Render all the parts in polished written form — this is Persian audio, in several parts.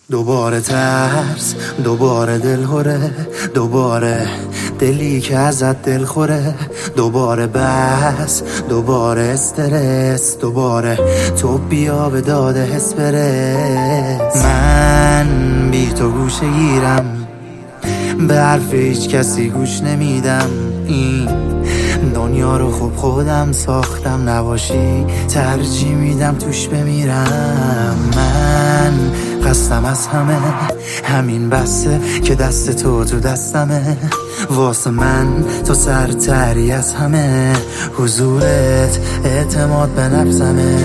دوباره ترس، دوباره دلهوره، دوباره دلی که ازت دل خوره، دوباره بس، دوباره استرس، دوباره تو بیا به داده حس برس. من بی تو گوشه گیرم، به حرف هیچ کسی گوش نمیدم. این دنیا رو خوب خودم ساختم، نباشی ترجیح میدم توش بمیرم. من قصدم از همه همین بسته که دست تو دستمه، واسه من تو سرتری از همه، حضورت اعتماد به نفسمه.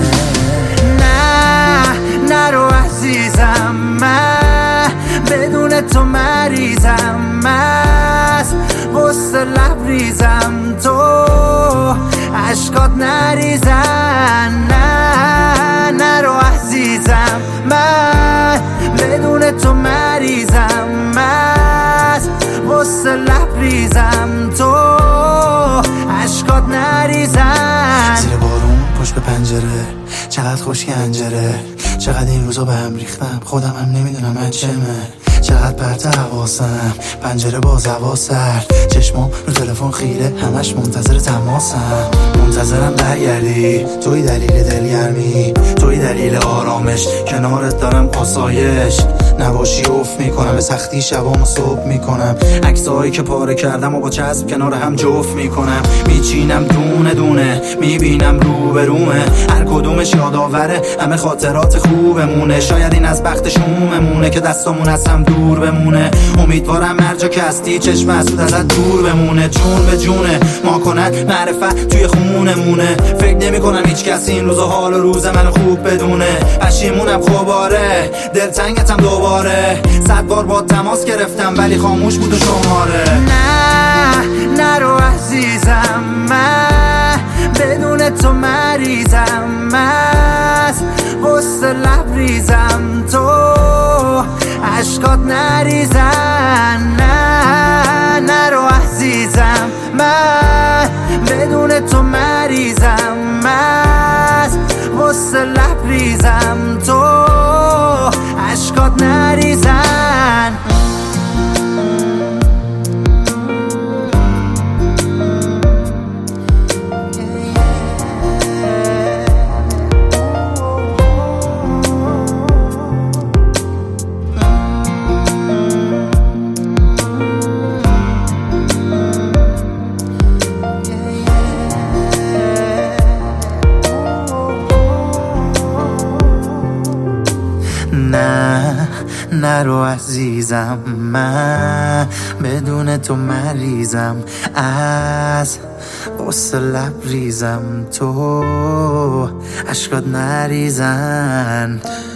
نرو عزیزم، من بدون تو مریضم، از غصه لبریزم، تو عشقات نریزن. نرو عزیزم، من بدون تو مریضم، از غصه لبریزم، تو عشقات نریزن. زیر بارون پشت به پنجره، چقدر خوش گنجره، چقدر این روزا به هم ریختم، خودم هم نمیدونم من چمه. چقدر پرت حواسم، پنجره باز هوا سرد، چشمام رو تلفن خیره، همش منتظر تماسم. منتظرم برگردی، توی دلیل دلگرمی، توی دلیل آرامش، کنارت دارم آسایش. نباشی افت میکنم، به سختی شبامو صبح میکنم، عکسایی که پاره کردم و با چسب کنار هم جفت میکنم. میچینم دونه دونه، میبینم رو به رومه، هر کدومش یادآوره همه خاطرات خوبمونه. شاید این از بخت شوممونه که دستامون از هم دور بمونه. امیدوارم هر جا که هستی چشم حسود ازت دور بمونه. جون به جونه ما کنن معرفت توی خونمونه، فکر نمی کنم هیچ کسی این روزا حال و روز منو خوب بدونه. پشیمونم خوباره، دلتنگتم دوباره، 100 بار با تماس گرفتم ولی خاموش بود و شماره. نرو عزیزم، من بدون تو مریضم، از غصه لبریزم، تو عشقات نریزن. نرو عزیزم، من بدون تو مریضم، از غصه لبریزم، تو عشقات نریزن. نرو عزیزم، من بدون تو مریضم، از غصه لبریزم، تو عشقات نریزن.